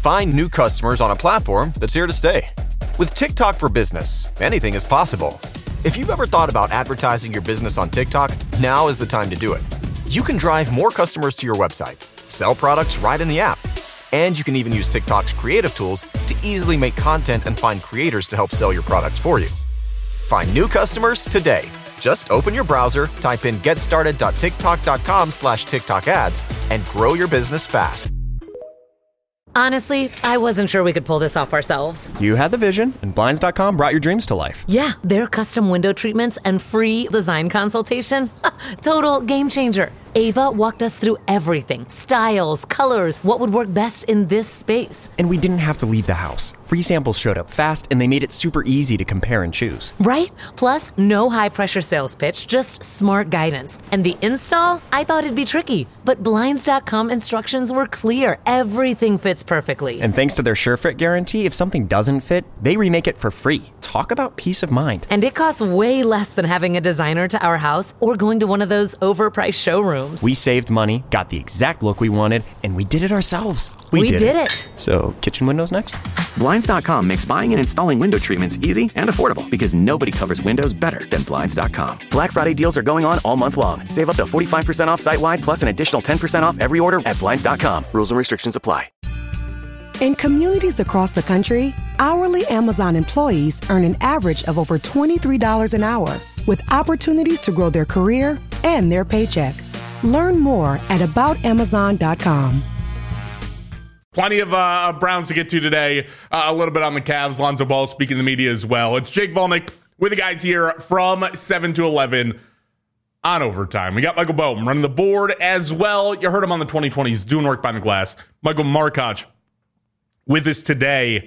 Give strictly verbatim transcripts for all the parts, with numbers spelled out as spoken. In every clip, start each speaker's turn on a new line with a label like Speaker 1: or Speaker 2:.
Speaker 1: find new customers on a platform that's here to stay. With TikTok for Business, anything is possible. If you've ever thought about advertising your business on TikTok, now is the time to do it. You can drive more customers to your website, sell products right in the app, and you can even use TikTok's creative tools to easily make content and find creators to help sell your products for you. Find new customers today. Just open your browser, type in getstarted.tiktok.com slash TikTok ads, and grow your business fast.
Speaker 2: Honestly, I wasn't sure we could pull this off ourselves.
Speaker 3: You had the vision, and Blinds dot com brought your dreams to life.
Speaker 2: Yeah, their custom window treatments and free design consultation. Total game changer. Ava walked us through everything. Styles, colors, what would work best in this space.
Speaker 3: And we didn't have to leave the house. Free samples showed up fast, and they made it super easy to compare and choose.
Speaker 2: Right? Plus, no high-pressure sales pitch, just smart guidance. And the install? I thought it'd be tricky. But Blinds dot com instructions were clear. Everything fits perfectly.
Speaker 3: And thanks to their SureFit guarantee, if something doesn't fit, they remake it for free. Talk about peace of mind.
Speaker 2: And it costs way less than having a designer to our house or going to one of those overpriced showrooms.
Speaker 3: We saved money, got the exact look we wanted, and we did it ourselves.
Speaker 2: We, we did, did it. it.
Speaker 3: So, kitchen windows next?
Speaker 4: Blinds dot com makes buying and installing window treatments easy and affordable because nobody covers windows better than Blinds dot com. Black Friday deals are going on all month long. Save up to forty-five percent off site-wide plus an additional ten percent off every order at Blinds dot com. Rules and restrictions apply.
Speaker 5: In communities across the country, hourly Amazon employees earn an average of over twenty-three dollars an hour, with opportunities to grow their career and their paycheck. Learn more at about amazon dot com.
Speaker 6: Plenty of uh, Browns to get to today. Uh, a little bit on the Cavs. Lonzo Ball speaking to the media as well. It's Jake Volnick with the guys here from seven to eleven on Overtime. We got Michael Bohm running the board as well. You heard him on the twenty twenties doing work behind the glass. Michael Markoch with us today.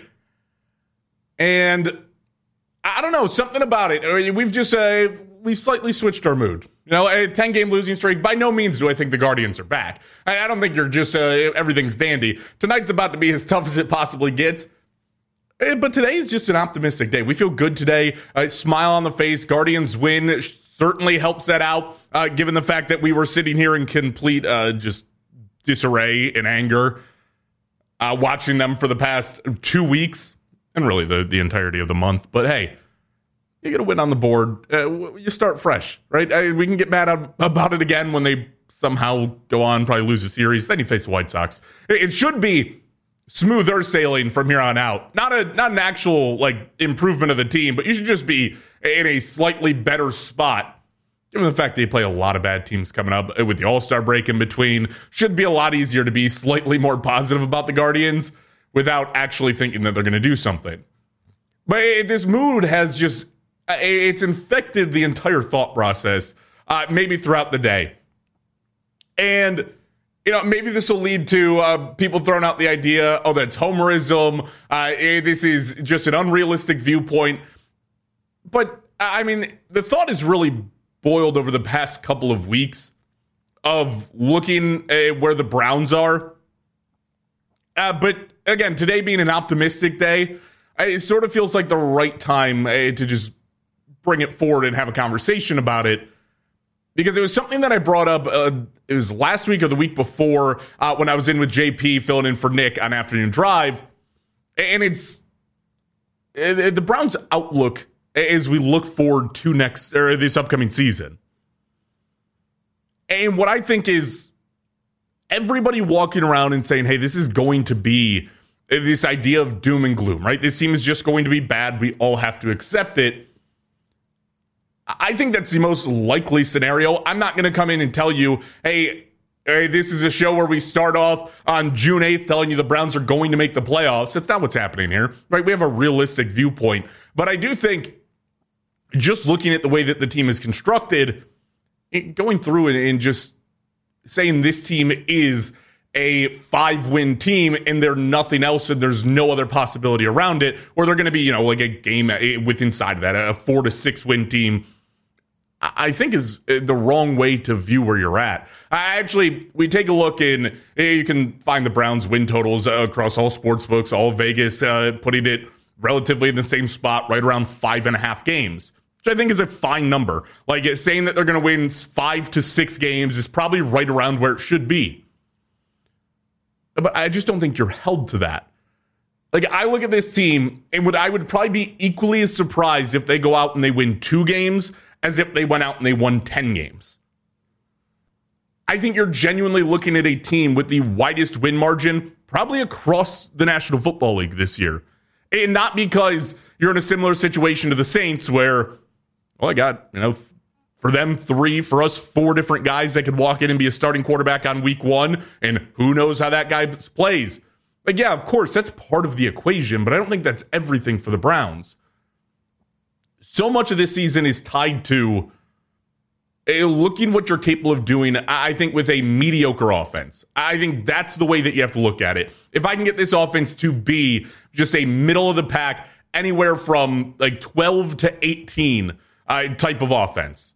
Speaker 6: And I don't know, something about it. We've just uh, we've slightly switched our mood. You know, a ten-game losing streak. By no means do I think the Guardians are back. I, I don't think you're just uh, everything's dandy. Tonight's about to be as tough as it possibly gets. But today is just an optimistic day. We feel good today. Uh, smile on the face. Guardians win certainly helps that out, uh, given the fact that we were sitting here in complete uh, just disarray and anger, uh, watching them for the past two weeks and really the, the entirety of the month. But hey, you get a win on the board. Uh, you start fresh, right? I, we can get mad about it again when they somehow go on, probably lose a series. Then you face the White Sox. It, it should be smoother sailing from here on out. Not a not an actual like improvement of the team, but you should just be in a slightly better spot. Given the fact that you play a lot of bad teams coming up with the All-Star break in between, should be a lot easier to be slightly more positive about the Guardians without actually thinking that they're going to do something. But this mood has just, it's infected the entire thought process, uh, maybe throughout the day. And, you know, maybe this will lead to uh, people throwing out the idea, oh, that's homerism. Uh, this is just an unrealistic viewpoint. But, I mean, the thought is really boiled over the past couple of weeks of looking at where the Browns are. Uh, but, again, today being an optimistic day, it sort of feels like the right time uh, to just bring it forward and have a conversation about it. Because it was something that I brought up, uh, it was last week or the week before uh, when I was in with J P filling in for Nick on Afternoon Drive. And it's uh, the Browns' outlook as we look forward to next or this upcoming season. And what I think is everybody walking around and saying, hey, this is going to be this idea of doom and gloom, right? This team is just going to be bad. We all have to accept it. I think that's the most likely scenario. I'm not going to come in and tell you, hey, hey, this is a show where we start off on June eighth telling you the Browns are going to make the playoffs. That's not what's happening here, right? We have a realistic viewpoint. But I do think just looking at the way that the team is constructed, going through it and just saying this team is a five-win team and they're nothing else and there's no other possibility around it, or they're going to be, you know, like a game with inside of that, a four to six win team, I think is the wrong way to view where you're at. I actually, we take a look in, you can find the Browns win totals across all sports books, all of Vegas, uh, putting it relatively in the same spot, right around five and a half games, which I think is a fine number. Like saying that they're going to win five to six games is probably right around where it should be. But I just don't think you're held to that. Like, I look at this team, and would I would probably be equally as surprised if they go out and they win two games as if they went out and they won ten games. I think you're genuinely looking at a team with the widest win margin probably across the National Football League this year. And not because you're in a similar situation to the Saints where, well, I got, you know, for them, three, for us, four different guys that could walk in and be a starting quarterback on week one, and who knows how that guy plays. Like, yeah, of course, that's part of the equation, but I don't think that's everything for the Browns. So much of this season is tied to uh, looking what you're capable of doing, I think, with a mediocre offense. I think that's the way that you have to look at it. If I can get this offense to be just a middle of the pack, anywhere from like twelve to eighteen uh, type of offense,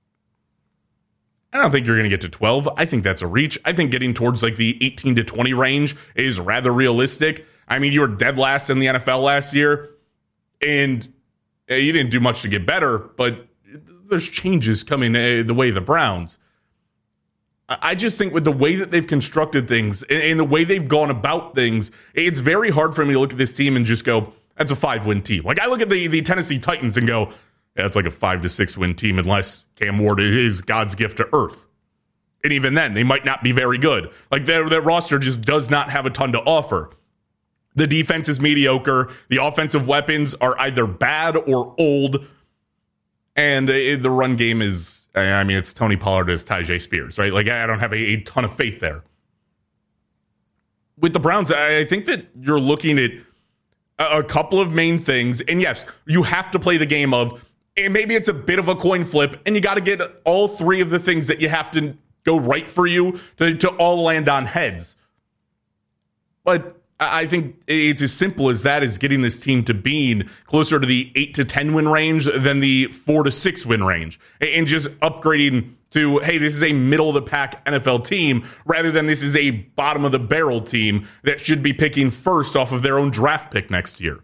Speaker 6: I don't think you're going to get to twelve. I think that's a reach. I think getting towards like the eighteen to twenty range is rather realistic. I mean, you were dead last in the N F L last year, and you didn't do much to get better, but there's changes coming the way of the Browns. I just think with the way that they've constructed things and the way they've gone about things, it's very hard for me to look at this team and just go, that's a five-win team. Like, I look at the, the Tennessee Titans and go, yeah, it's like a five to six win team unless Cam Ward is God's gift to earth. And even then, they might not be very good. Like, their, their roster just does not have a ton to offer. The defense is mediocre. The offensive weapons are either bad or old. And uh, the run game is, I mean, it's Tony Pollard as Tyjae Spears, right? Like, I don't have a, a ton of faith there. With the Browns, I think that you're looking at a, a couple of main things. And yes, you have to play the game of, and maybe it's a bit of a coin flip, and you got to get all three of the things that you have to go right for you to, to all land on heads. But I think it's as simple as that, is getting this team to being closer to the eight to ten win range than the four to six win range, and just upgrading to, hey, this is a middle of the pack N F L team rather than this is a bottom of the barrel team that should be picking first off of their own draft pick next year.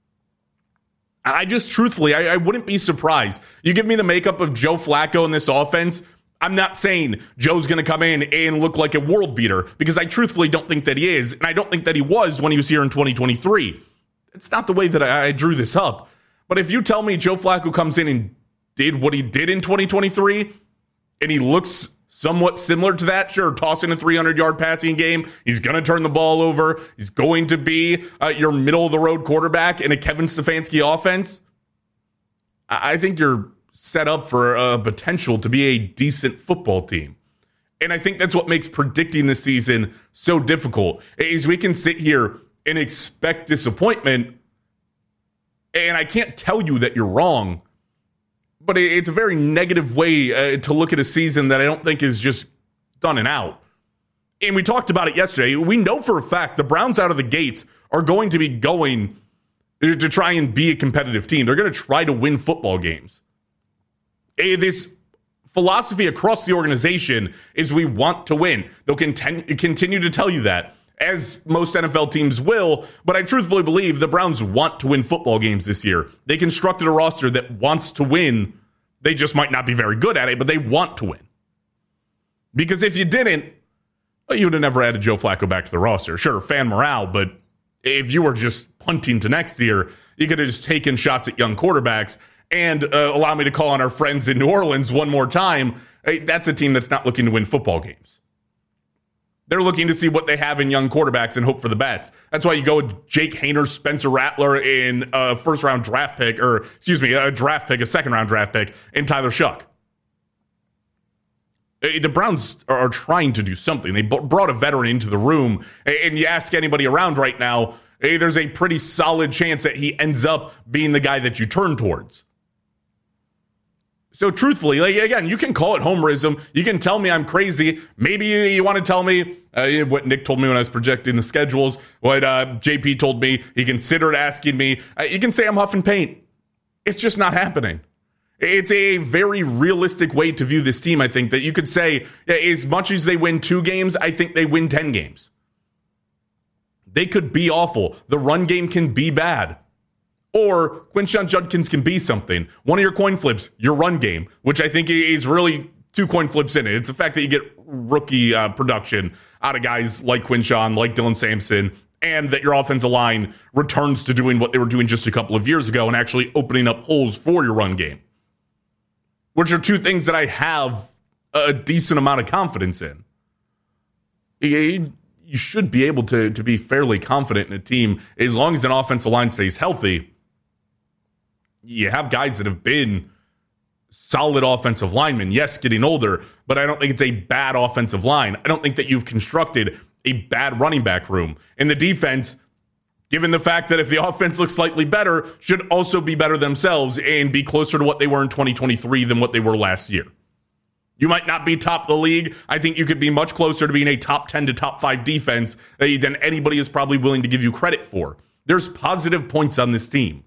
Speaker 6: I just, truthfully, I, I wouldn't be surprised. You give me the makeup of Joe Flacco in this offense, I'm not saying Joe's going to come in and look like a world beater, because I truthfully don't think that he is, and I don't think that he was when he was here in twenty twenty-three. It's not the way that I, I drew this up. But if you tell me Joe Flacco comes in and did what he did in twenty twenty-three, and he looks somewhat similar to that, sure, tossing a three hundred yard passing game, he's going to turn the ball over, he's going to be uh, your middle-of-the-road quarterback in a Kevin Stefanski offense, I, I think you're set up for a potential to be a decent football team. And I think that's what makes predicting this season so difficult, is we can sit here and expect disappointment, and I can't tell you that you're wrong, but it's a very negative way uh, to look at a season that I don't think is just done and out. And we talked about it yesterday. We know for a fact the Browns out of the gates are going to be going to try and be a competitive team. They're going to try to win football games. This philosophy across the organization is we want to win. They'll content, continue to tell you that, as most N F L teams will, but I truthfully believe the Browns want to win football games this year. They constructed a roster that wants to win. They just might not be very good at it, but they want to win. Because if you didn't, well, you would have never added Joe Flacco back to the roster. Sure, fan morale, but if you were just punting to next year, you could have just taken shots at young quarterbacks. And uh, allow me to call on our friends in New Orleans one more time. Hey, that's a team that's not looking to win football games. They're looking to see what they have in young quarterbacks and hope for the best. That's why you go with Jake Haener, Spencer Rattler in a first-round draft pick, or excuse me, a draft pick, a second-round draft pick, and Tyler Shuck. The Browns are trying to do something. They brought a veteran into the room, and you ask anybody around right now, hey, there's a pretty solid chance that he ends up being the guy that you turn towards. So truthfully, like, again, you can call it homerism. You can tell me I'm crazy. Maybe you, you want to tell me uh, what Nick told me when I was projecting the schedules, what uh, J P told me. He considered asking me. Uh, you can say I'm huffing paint. It's just not happening. It's a very realistic way to view this team, I think, that you could say, as much as they win two games, I think they win ten games. They could be awful. The run game can be bad. Or Quinshon Judkins can be something. One of your coin flips, your run game, which I think is really two coin flips in it. It's the fact that you get rookie uh, production out of guys like Quinshon, like Dylan Sampson, and that your offensive line returns to doing what they were doing just a couple of years ago and actually opening up holes for your run game, which are two things that I have a decent amount of confidence in. You should be able to, to be fairly confident in a team as long as an offensive line stays healthy. You have guys that have been solid offensive linemen, yes, getting older, but I don't think it's a bad offensive line. I don't think that you've constructed a bad running back room. And the defense, given the fact that if the offense looks slightly better, should also be better themselves and be closer to what they were in twenty twenty-three than what they were last year. You might not be top of the league. I think you could be much closer to being a top ten to top five defense than anybody is probably willing to give you credit for. There's positive points on this team.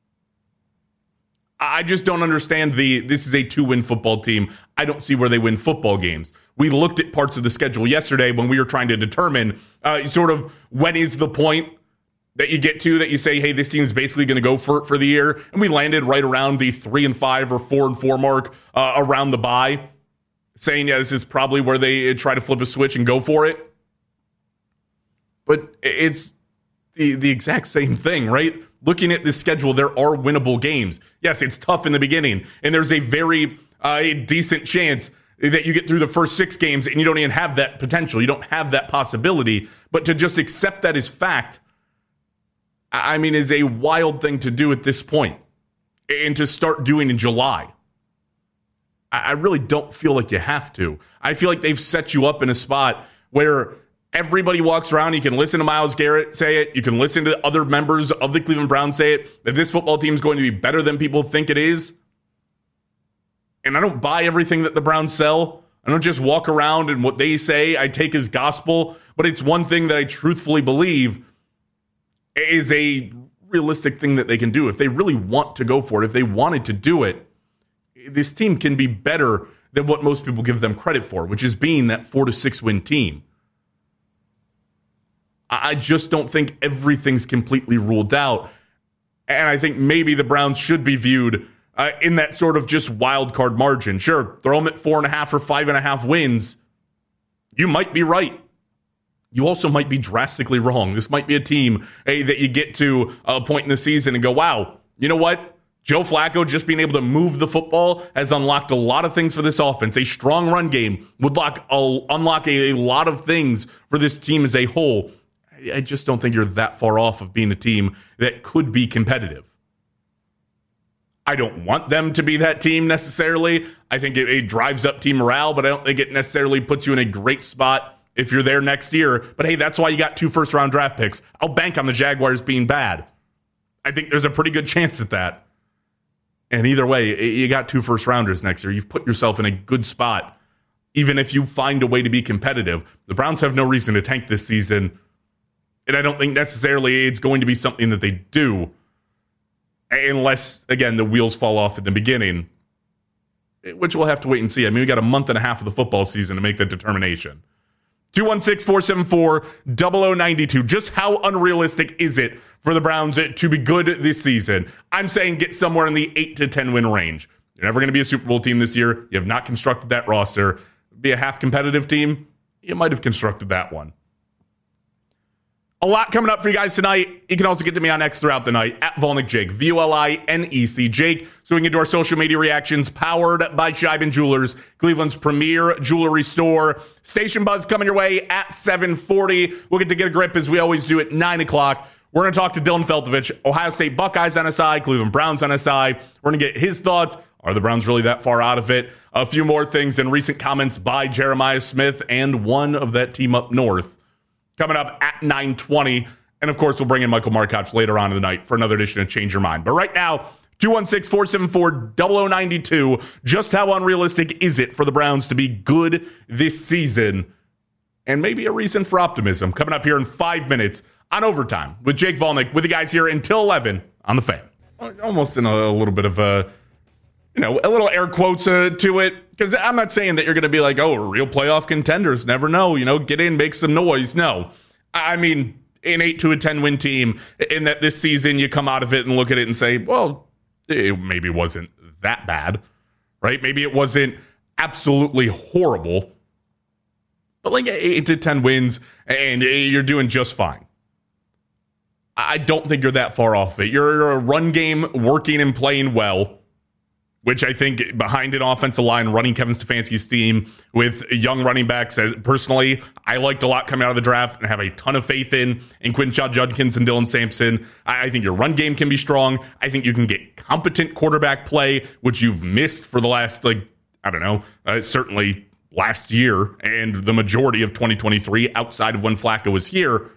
Speaker 6: I just don't understand the, this is a two-win football team. I don't see where they win football games. We looked at parts of the schedule yesterday when we were trying to determine uh, sort of when is the point that you get to that you say, hey, this team is basically going to go for it for the year. And we landed right around the three and five or four and four mark uh, around the bye, saying, yeah, this is probably where they try to flip a switch and go for it. But it's the, the exact same thing, right? Looking at this schedule, there are winnable games. Yes, it's tough in the beginning, and there's a very uh, decent chance that you get through the first six games and you don't even have that potential. You don't have that possibility. But to just accept that as fact, I mean, is a wild thing to do at this point, and to start doing in July. I really don't feel like you have to. I feel like they've set you up in a spot where everybody walks around. You can listen to Myles Garrett say it. You can listen to other members of the Cleveland Browns say it, that this football team is going to be better than people think it is. And I don't buy everything that the Browns sell. I don't just walk around and what they say I take as gospel. But it's one thing that I truthfully believe is a realistic thing that they can do. If they really want to go for it, if they wanted to do it, this team can be better than what most people give them credit for, which is being that four to six win team. I just don't think everything's completely ruled out. And I think maybe the Browns should be viewed uh, in that sort of just wild card margin. Sure, throw them at four and a half or five and a half wins. You might be right. You also might be drastically wrong. This might be a team hey, that you get to a point in the season and go, wow, you know what? Joe Flacco just being able to move the football has unlocked a lot of things for this offense. A strong run game would lock a, unlock a, a lot of things for this team as a whole. I just don't think you're that far off of being a team that could be competitive. I don't want them to be that team necessarily. I think it, it drives up team morale, but I don't think it necessarily puts you in a great spot if you're there next year. But hey, that's why you got two first-round draft picks. I'll bank on the Jaguars being bad. I think there's a pretty good chance at that. And either way, you got two first-rounders next year. You've put yourself in a good spot, even if you find a way to be competitive. The Browns have no reason to tank this season. And I don't think necessarily it's going to be something that they do unless, again, the wheels fall off at the beginning, which we'll have to wait and see. I mean, we got a month and a half of the football season to make that determination. two one six, four seven four, zero zero nine two. Just how unrealistic is it for the Browns to be good this season? I'm saying get somewhere in the eight to ten win range. You're never going to be a Super Bowl team this year. You have not constructed that roster. Be a half competitive team. You might have constructed that one. A lot coming up for you guys tonight. You can also get to me on X throughout the night, at Volnik Jake, V O L I N E C Jake. So we can get to our social media reactions, powered by Scheiben Jewelers, Cleveland's premier jewelry store. Station Buzz coming your way at seven forty. We'll get to get a grip as we always do at nine o'clock. We're going to talk to Dylan Feltovich, Ohio State Buckeyes on S I, Cleveland Browns on S I. We're going to get his thoughts. Are the Browns really that far out of it? A few more things and recent comments by Jeremiah Smith and one of that team up north. Coming up at nine twenty. And, of course, we'll bring in Michael Markoch later on in the night for another edition of Change Your Mind. But right now, two one six, four seven four, zero zero nine two. Just how unrealistic is it for the Browns to be good this season? And maybe a reason for optimism. Coming up here in five minutes on Overtime with Jake Volnik, with the guys here until eleven on The Fan. Almost in a, a little bit of a, you know, a little air quotes uh, to it. Because I'm not saying that you're going to be like, oh, real playoff contenders. Never know. You know, get in, make some noise. No. I mean, an eight to a ten win team, in that this season you come out of it and look at it and say, well, it maybe wasn't that bad, right? Maybe it wasn't absolutely horrible. But like eight to ten wins, and you're doing just fine. I don't think you're that far off it. You're, you're a run game working and playing well, which I think behind an offensive line, running Kevin Stefanski's team with young running backs that personally I liked a lot coming out of the draft and have a ton of faith in, in Quinshon Judkins and Dylan Sampson. I, I think your run game can be strong. I think you can get competent quarterback play, which you've missed for the last, like, I don't know, uh, certainly last year and the majority of twenty twenty-three outside of when Flacco was here.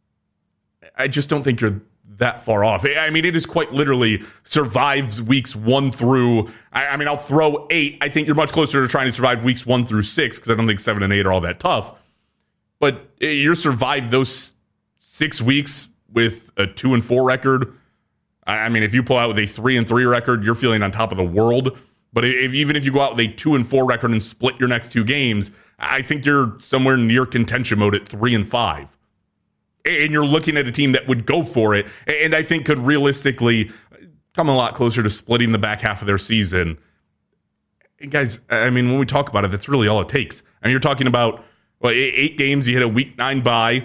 Speaker 6: I just don't think you're that far off. I mean, it is quite literally survives weeks one through, I, I mean, I'll throw eight. I think you're much closer to trying to survive weeks one through six because I don't think seven and eight are all that tough. But you're survived those six weeks with a two and four record. I, I mean, if you pull out with a three and three record, you're feeling on top of the world. But if, even if you go out with a two and four record and split your next two games, I think you're somewhere near contention mode at three and five. And you're looking at a team that would go for it, and I think could realistically come a lot closer to splitting the back half of their season. And guys, I mean, when we talk about it, that's really all it takes. I mean, you're talking about well, eight games, you hit a week nine bye,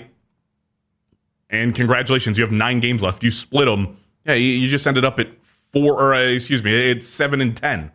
Speaker 6: and congratulations, you have nine games left. You split them. Yeah, you just ended up at four, or uh, excuse me, it's seven and ten.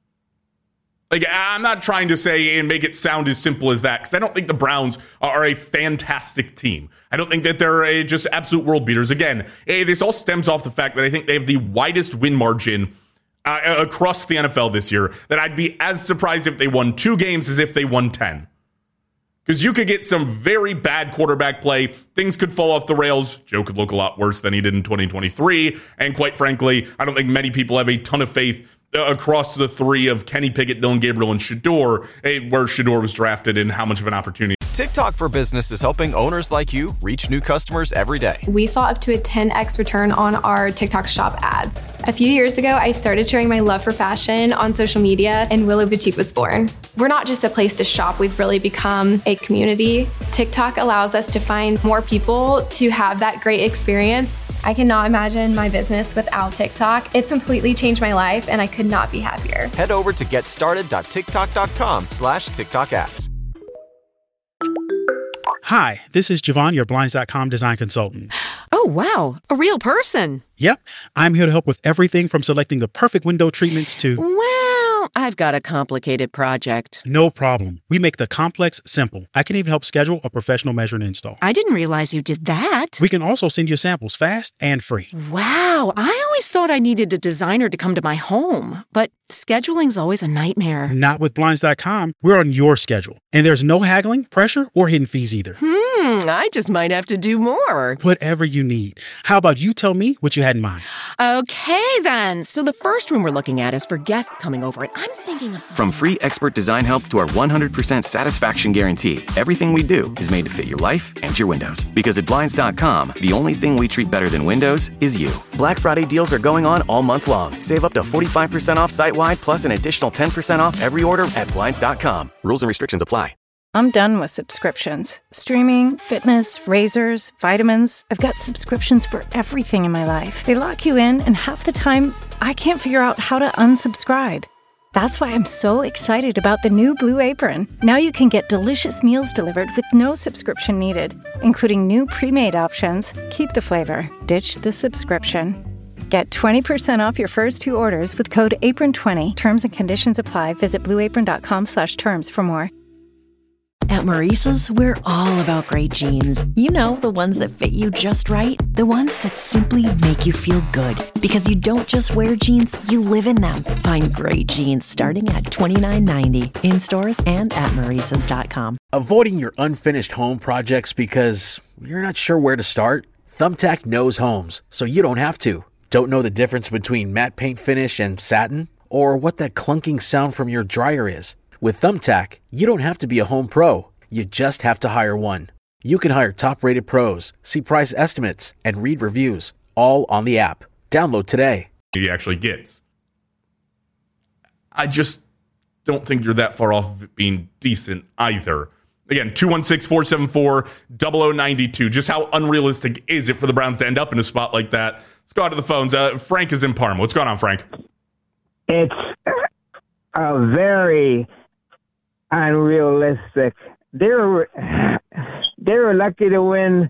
Speaker 6: Like, I'm not trying to say and make it sound as simple as that, because I don't think the Browns are a fantastic team. I don't think that they're a just absolute world beaters. Again, this all stems off the fact that I think they have the widest win margin uh, across the N F L this year, that I'd be as surprised if they won two games as if they won ten. Because you could get some very bad quarterback play. Things could fall off the rails. Joe could look a lot worse than he did in twenty twenty-three. And quite frankly, I don't think many people have a ton of faith across the three of Kenny Pickett, Dylan Gabriel, and Shedeur, where Shedeur was drafted and how much of an opportunity.
Speaker 1: TikTok for Business is helping owners like you reach new customers every day.
Speaker 7: We saw up to a ten x return on our TikTok shop ads. A few years ago, I started sharing my love for fashion on social media, and Willow Boutique was born. We're not just a place to shop, we've really become a community. TikTok allows us to find more people to have that great experience. I cannot imagine my business without TikTok. It's completely changed my life, and I could not be happier.
Speaker 1: Head over to getstarted.tiktok.com slash TikTok ads.
Speaker 8: Hi, this is Javon, your Blinds dot com design consultant.
Speaker 9: Oh, wow. A real person.
Speaker 8: Yep. I'm here to help with everything from selecting the perfect window treatments to...
Speaker 9: Well, I've got a complicated project.
Speaker 8: No problem. We make the complex simple. I can even help schedule a professional measure and install.
Speaker 9: I didn't realize you did that.
Speaker 8: We can also send you samples fast and free.
Speaker 9: Wow. I always thought I needed a designer to come to my home, but scheduling's always a nightmare.
Speaker 8: Not with Blinds dot com. We're on your schedule. And there's no haggling, pressure, or hidden fees either.
Speaker 9: Hmm, I just might have to do more.
Speaker 8: Whatever you need. How about you tell me what you had in mind?
Speaker 9: Okay, then. So the first room we're looking at is for guests coming over, and I'm thinking of something.
Speaker 4: From free expert design help to our one hundred percent satisfaction guarantee, everything we do is made to fit your life and your windows. Because at Blinds dot com, the only thing we treat better than windows is you. Black Friday deals are going on all month long. Save up to forty-five percent off site-wide, plus an additional ten percent off every order at Blinds dot com. Rules and restrictions apply.
Speaker 10: I'm done with subscriptions. Streaming, fitness, razors, vitamins. I've got subscriptions for everything in my life. They lock you in, and half the time, I can't figure out how to unsubscribe. That's why I'm so excited about the new Blue Apron. Now you can get delicious meals delivered with no subscription needed, including new pre-made options. Keep the flavor, ditch the subscription. Get twenty percent off your first two orders with code apron twenty. Terms and conditions apply. Visit blue apron dot com slash terms for more.
Speaker 11: At Maurice's, we're all about great jeans. You know, the ones that fit you just right. The ones that simply make you feel good. Because you don't just wear jeans, you live in them. Find great jeans starting at twenty-nine ninety in stores and at maurices dot com.
Speaker 12: Avoiding your unfinished home projects because you're not sure where to start? Thumbtack knows homes, so you don't have to. Don't know the difference between matte paint finish and satin? Or what that clunking sound from your dryer is? With Thumbtack, you don't have to be a home pro. You just have to hire one. You can hire top-rated pros, see price estimates, and read reviews, all on the app. Download today.
Speaker 6: He actually gets. I just don't think you're that far off of it being decent either. Again, two one six, four seven four, zero zero nine two. Just how unrealistic is it for the Browns to end up in a spot like that? Let's go out to the phones. Uh, Frank is in Parma. What's going on, Frank?
Speaker 13: It's a very unrealistic. They were they were lucky to win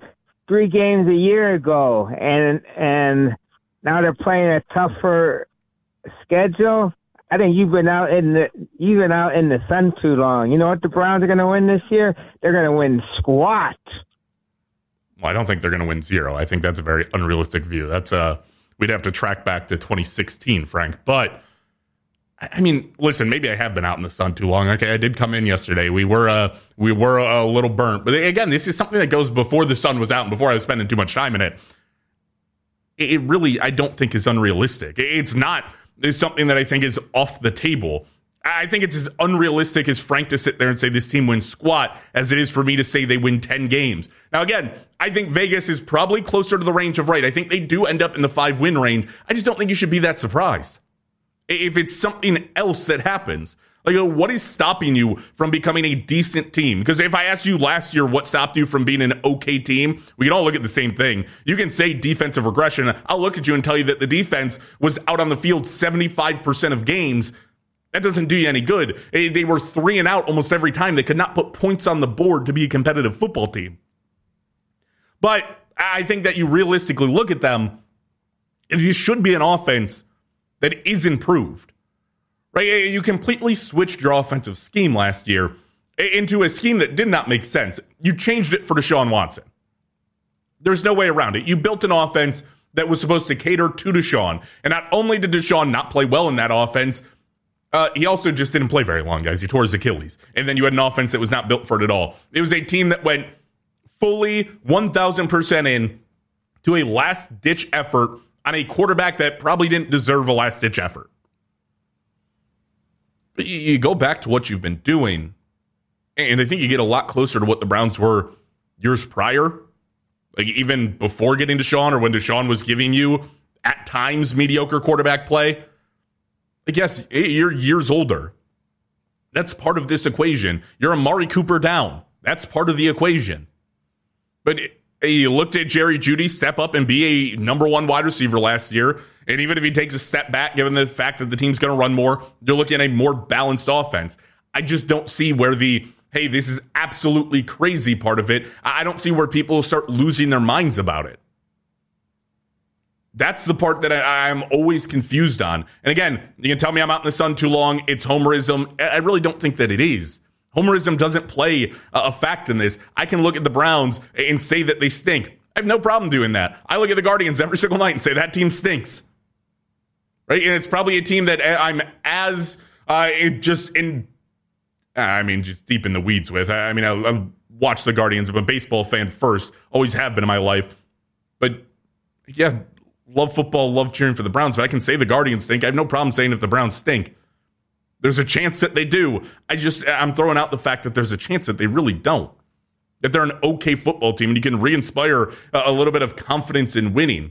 Speaker 13: three games a year ago, and and now they're playing a tougher schedule. I think you've been out in the you've been out in the sun too long. You know what the Browns are going to win this year? They're going to win squat.
Speaker 6: Well, I don't think they're going to win zero. I think that's a very unrealistic view. That's uh, we'd have to track back to twenty sixteen, Frank. But I mean, listen, maybe I have been out in the sun too long. Okay, I did come in yesterday. We were uh, we were a little burnt, but again, this is something that goes before the sun was out and before I was spending too much time in it. It really, I don't think, is unrealistic. It's not. There's something that I think is off the table. I think it's as unrealistic as Frank to sit there and say this team wins squat as it is for me to say they win ten games. Now, again, I think Vegas is probably closer to the range of right. I think they do end up in the five-win range. I just don't think you should be that surprised. If it's something else that happens, like, what is stopping you from becoming a decent team? Because if I asked you last year what stopped you from being an okay team, we can all look at the same thing. You can say defensive regression. I'll look at you and tell you that the defense was out on the field seventy-five percent of games. That doesn't do you any good. They were three and out almost every time. They could not put points on the board to be a competitive football team. But I think that you realistically look at them, this should be an offense that is improved. Right? You completely switched your offensive scheme last year into a scheme that did not make sense. You changed it for Deshaun Watson. There's no way around it. You built an offense that was supposed to cater to Deshaun. And not only did Deshaun not play well in that offense, uh, he also just didn't play very long, guys. He tore his Achilles. And then you had an offense that was not built for it at all. It was a team that went fully one thousand percent in to a last-ditch effort on a quarterback that probably didn't deserve a last-ditch effort. But you go back to what you've been doing, and I think you get a lot closer to what the Browns were years prior, like even before getting Deshaun or when Deshaun was giving you, at times, mediocre quarterback play. Like, yes, you're years older. That's part of this equation. You're Amari Cooper down. That's part of the equation. But you looked at Jerry Jeudy step up and be a number one wide receiver last year. And even if he takes a step back, given the fact that the team's going to run more, you're looking at a more balanced offense. I just don't see where the, hey, this is absolutely crazy part of it. I don't see where people start losing their minds about it. That's the part that I, I'm always confused on. And again, you can tell me I'm out in the sun too long. It's homerism. I really don't think that it is. Homerism doesn't play a fact in this. I can look at the Browns and say that they stink. I have no problem doing that. I look at the Guardians every single night and say that team stinks. Right? And it's probably a team that I'm as uh, just in, I mean, just deep in the weeds with. I mean, I, I watch the Guardians. I'm a baseball fan first. Always have been in my life. But yeah, love football, love cheering for the Browns. But I can say the Guardians stink. I have no problem saying if the Browns stink. There's a chance that they do. I just, I'm throwing out the fact that there's a chance that they really don't. That they're an okay football team and you can re-inspire a, a little bit of confidence in winning.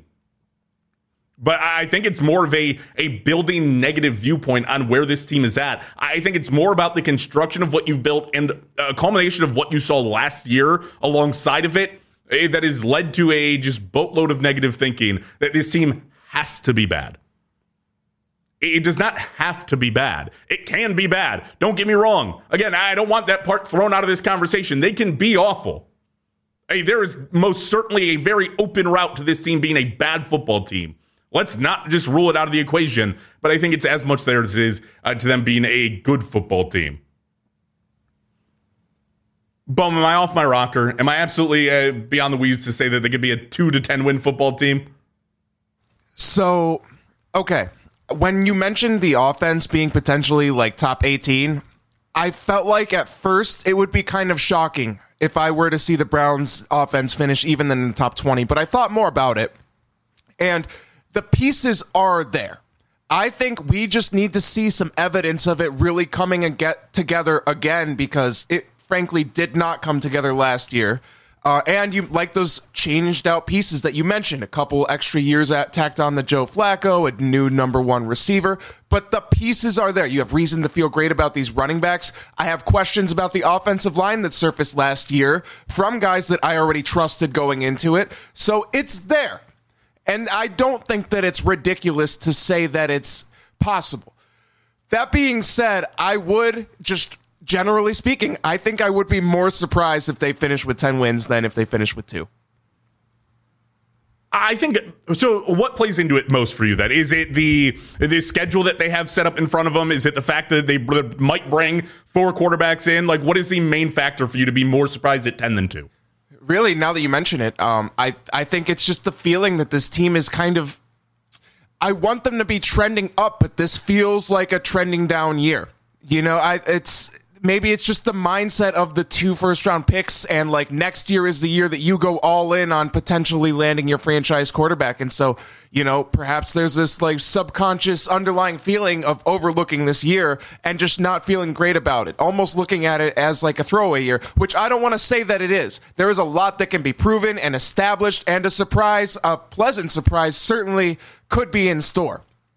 Speaker 6: But I think it's more of a, a building negative viewpoint on where this team is at. I think it's more about the construction of what you've built and a culmination of what you saw last year alongside of it that has led to a just boatload of negative thinking that this team has to be bad. It does not have to be bad. It can be bad. Don't get me wrong. Again, I don't want that part thrown out of this conversation. They can be awful. Hey, there is most certainly a very open route to this team being a bad football team. Let's not just rule it out of the equation, but I think it's as much there as it is uh, to them being a good football team. Boom, am I off my rocker? Am I absolutely uh, beyond the weeds to say that they could be a two to ten win football team?
Speaker 14: So, okay. When you mentioned the offense being potentially like top eighteen, I felt like at first it would be kind of shocking if I were to see the Browns offense finish even in the top twenty, but I thought more about it. And the pieces are there. I think we just need to see some evidence of it really coming and get together again because it frankly did not come together last year. Uh, and you like those changed out pieces that you mentioned, a couple extra years at tacked on the Joe Flacco, a new number one receiver, but the pieces are there. You have reason to feel great about these running backs. I have questions about the offensive line that surfaced last year from guys that I already trusted going into it. So it's there. And I don't think that it's ridiculous to say that it's possible. That being said, I would just generally speaking, I think I would be more surprised if they finish with ten wins than if they finish with two.
Speaker 6: I think so. What plays into it most for you? Then is it the the schedule that they have set up in front of them? Is it the fact that they might bring four quarterbacks in? Like, what is the main factor for you to be more surprised at ten than two?
Speaker 14: Really, now that you mention it, um, I I think it's just the feeling that this team is kind of. I want them to be trending up, but this feels like a trending down year. You know, I it's. Maybe it's just the mindset of the two first round picks, and like next year is the year that you go all in on potentially landing your franchise quarterback. And so, you know, perhaps there's this like subconscious underlying feeling of overlooking this year and just not feeling great about it, almost looking at it as like a throwaway year, which I don't want to say that it is. There is a lot that can be proven and established, and a surprise, a pleasant surprise certainly could be in store.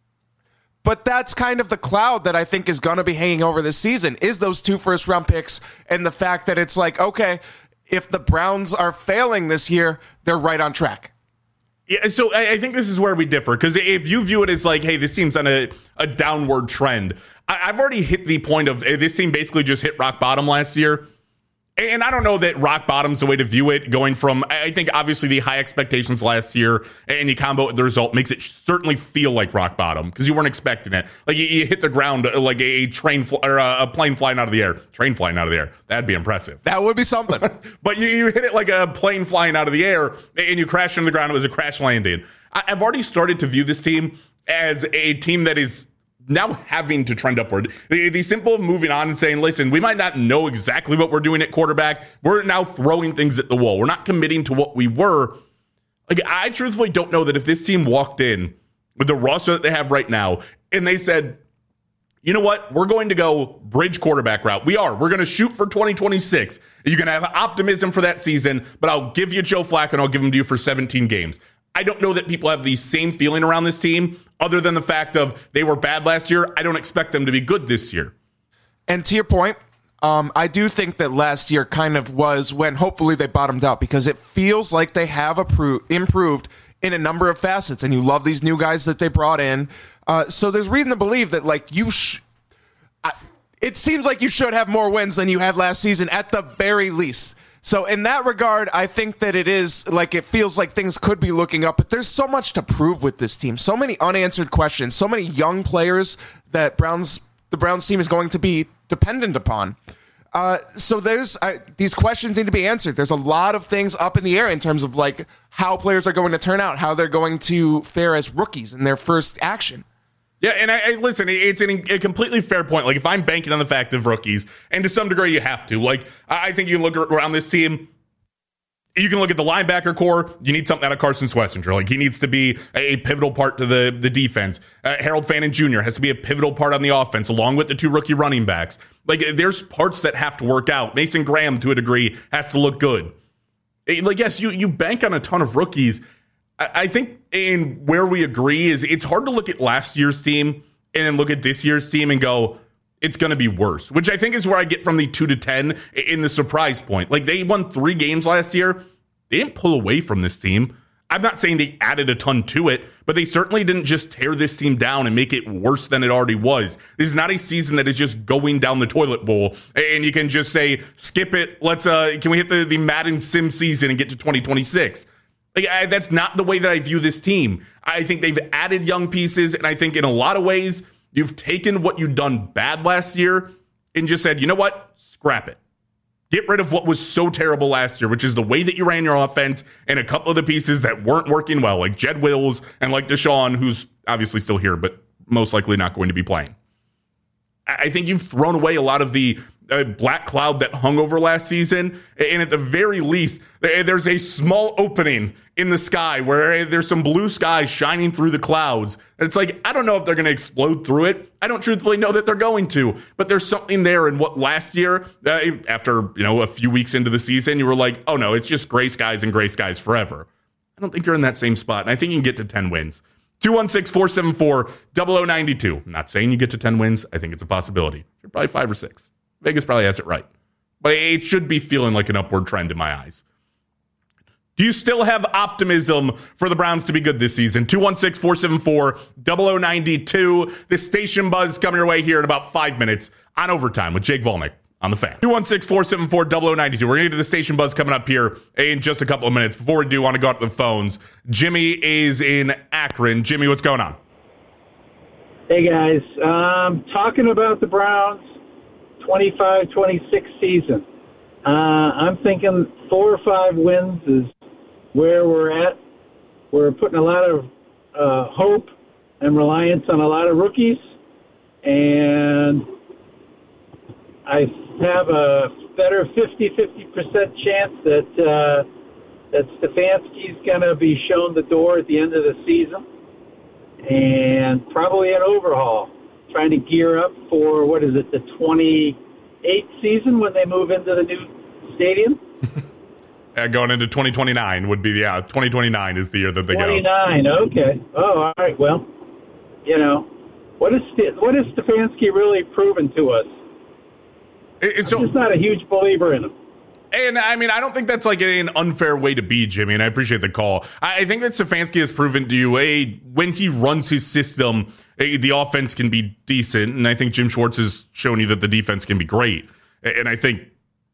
Speaker 14: But that's kind of the cloud that I think is going to be hanging over this season, is those two first round picks and the fact that it's like, okay, if the Browns are failing this year, they're right on track.
Speaker 6: Yeah, so I think this is where we differ, because if you view it as like, hey, this team's on a, a downward trend, I, I've already hit the point of this team basically just hit rock bottom last year. And I don't know that rock bottom's the way to view it, going from, I think, obviously the high expectations last year and you combo with the result makes it certainly feel like rock bottom because you weren't expecting it. Like, you, you hit the ground like a train fl- or a plane flying out of the air. Train flying out of the air. That'd be impressive.
Speaker 14: That would be something.
Speaker 6: But you, you hit it like a plane flying out of the air and you crash into the ground. It was a crash landing. I, I've already started to view this team as a team that is now having to trend upward. The, the simple of moving on and saying, listen, we might not know exactly what we're doing at quarterback. We're now throwing things at the wall. We're not committing to what we were. Like, I truthfully don't know that if this team walked in with the roster that they have right now and they said, you know what, we're going to go bridge quarterback route. We are. We're going to shoot for twenty twenty-six. You can have optimism for that season, but I'll give you Joe Flacco and I'll give him to you for seventeen games. I don't know that people have the same feeling around this team, other than the fact of they were bad last year. I don't expect them to be good this year.
Speaker 14: And to your point, um, I do think that last year kind of was when hopefully they bottomed out, because it feels like they have appro- improved in a number of facets, and you love these new guys that they brought in. Uh, so there's reason to believe that, like, you sh- I, it seems like you should have more wins than you had last season at the very least. So in that regard, I think that it is like, it feels like things could be looking up, but there's so much to prove with this team. So many unanswered questions, so many young players that Browns, the Browns team is going to be dependent upon. Uh, so there's uh, these questions need to be answered. There's a lot of things up in the air in terms of like how players are going to turn out, how they're going to fare as rookies in their first action.
Speaker 6: Yeah, and I, I listen, it's an, a completely fair point. Like, if I'm banking on the fact of rookies, and to some degree you have to, like, I think you look around this team, you can look at the linebacker core. You need something out of Carson Schlesinger. Like, he needs to be a pivotal part to the, the defense. Uh, Harold Fannin Junior has to be a pivotal part on the offense, along with the two rookie running backs. Like, there's parts that have to work out. Mason Graham, to a degree, has to look good. Like, yes, you, you bank on a ton of rookies. I think in where we agree is it's hard to look at last year's team and then look at this year's team and go, it's going to be worse, which I think is where I get from the two to ten in the surprise point. Like, they won three games last year. They didn't pull away from this team. I'm not saying they added a ton to it, but they certainly didn't just tear this team down and make it worse than it already was. This is not a season that is just going down the toilet bowl and you can just say, skip it. Let's, uh, can we hit the, the Madden Sim season and get to twenty twenty-six? Like, I, that's not the way that I view this team. I think they've added young pieces, and I think in a lot of ways, you've taken what you've done bad last year and just said, you know what? Scrap it. Get rid of what was so terrible last year, which is the way that you ran your offense and a couple of the pieces that weren't working well, like Jed Wills and like Deshaun, who's obviously still here, but most likely not going to be playing. I think you've thrown away a lot of the uh, black cloud that hung over last season. And at the very least, there's a small opening in the sky where there's some blue skies shining through the clouds. And it's like, I don't know if they're going to explode through it. I don't truthfully know that they're going to, but there's something there in what last year, uh, after, you know, a few weeks into the season, you were like, oh no, it's just gray skies and gray skies forever. I don't think you're in that same spot. And I think you can get to ten wins. two one six, four seven four, zero zero nine two. I'm not saying you get to ten wins. I think it's a possibility. You're probably five or six. Vegas probably has it right. But it should be feeling like an upward trend in my eyes. Do you still have optimism for the Browns to be good this season? two one six, four seven four, zero zero nine two. The station buzz coming your way here in about five minutes on Overtime with Jake Volnick on on the Fan. two one six, four seven four, zero zero nine two. We're going to get to the station buzz coming up here in just a couple of minutes. Before we do, want to go out to the phones. Jimmy is in Akron. Jimmy, what's going on?
Speaker 15: Hey, guys. Um, talking about the Browns twenty-five twenty-six season. Uh, I'm thinking four or five wins is where we're at. We're putting a lot of uh, hope and reliance on a lot of rookies. And I have a better fifty-fifty percent chance that uh, that Stefanski's going to be shown the door at the end of the season, and probably an overhaul, trying to gear up for, what is it, the twenty-eighth season when they move into the new stadium?
Speaker 6: uh, going into twenty twenty-nine would be, yeah, twenty twenty-nine is the year that they
Speaker 15: twenty-nine,
Speaker 6: go.
Speaker 15: twenty-nine, okay. Oh, all right, well, you know, what is, what has Stefanski really proven to us?
Speaker 6: It's so,
Speaker 15: I'm just not a huge believer in him.
Speaker 6: And, I mean, I don't think that's like an unfair way to be, Jimmy, and I appreciate the call. I think that Stefanski has proven to you, a when he runs his system, a, the offense can be decent, and I think Jim Schwartz has shown you that the defense can be great. And I think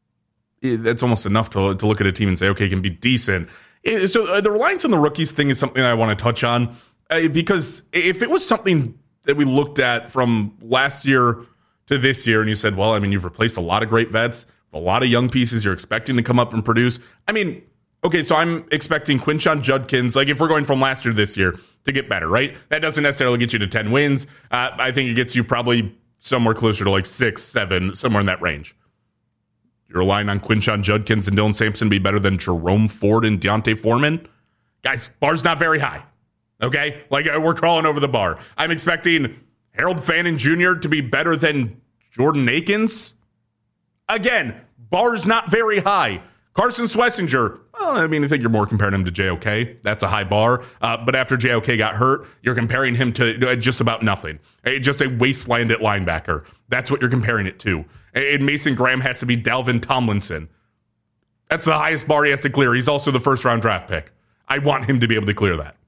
Speaker 6: that's almost enough to, to look at a team and say, okay, it can be decent. So the reliance on the rookies thing is something I want to touch on, because if it was something that we looked at from last year to this year, and you said, well, I mean, you've replaced a lot of great vets, a lot of young pieces you're expecting to come up and produce. I mean, okay, so I'm expecting Quinshon Judkins, like if we're going from last year to this year, to get better, right? That doesn't necessarily get you to ten wins. Uh, I think it gets you probably somewhere closer to like six, seven, somewhere in that range. You're relying on Quinshon Judkins and Dylan Sampson to be better than Jerome Ford and Deontay Foreman. Guys, bar's not very high, okay? Like, we're crawling over the bar. I'm expecting Harold Fannin Junior to be better than Jordan Akins. Again, bar's not very high. Carson Schlesinger, well, I mean, I think you're more comparing him to J O K. That's a high bar. Uh, but after J O K got hurt, you're comparing him to just about nothing. Just a wasteland at linebacker. That's what you're comparing it to. And Mason Graham has to be Dalvin Tomlinson. That's the highest bar he has to clear. He's also the first-round draft pick. I want him to be able to clear that.